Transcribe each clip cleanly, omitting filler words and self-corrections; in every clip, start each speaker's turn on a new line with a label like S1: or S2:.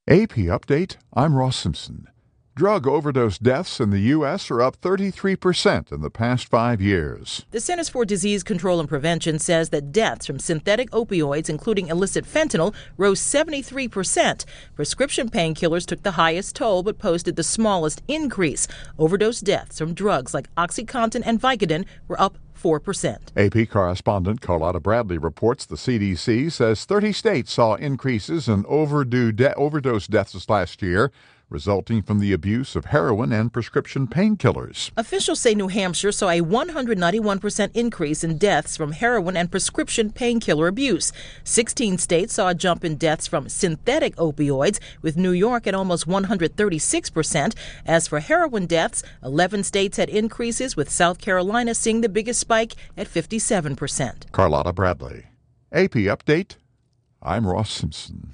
S1: AP Update, I'm Ross Simpson. Drug overdose deaths in the U.S. are up 33% in the past 5 years.
S2: The Centers for Disease Control and Prevention says that deaths from synthetic opioids, including illicit fentanyl, rose 73%. Prescription painkillers took the highest toll but posted the smallest increase. Overdose deaths from drugs like OxyContin and Vicodin were up 4%.
S1: AP correspondent Carlotta Bradley reports the CDC says 30 states saw increases in overdose deaths last year, resulting from the abuse of heroin and prescription painkillers.
S2: Officials say New Hampshire saw a 191% increase in deaths from heroin and prescription painkiller abuse. 16 states saw a jump in deaths from synthetic opioids, with New York at almost 136%. As for heroin deaths, 11 states had increases, with South Carolina seeing the biggest spike at 57%.
S1: Carlotta Bradley. AP Update, I'm Ross Simpson.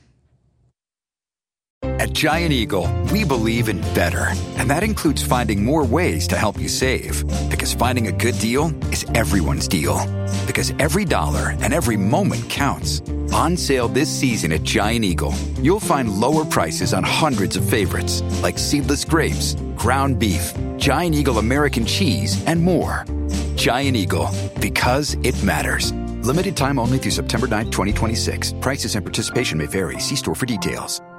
S3: At Giant Eagle, we believe in better, and that includes finding more ways to help you save. Because finding a good deal is everyone's deal. Because every dollar and every moment counts. On sale this season at Giant Eagle, you'll find lower prices on hundreds of favorites, like seedless grapes, ground beef, Giant Eagle American cheese, and more. Giant Eagle, because it matters. Limited time only through September 9, 2026. Prices and participation may vary. See store for details.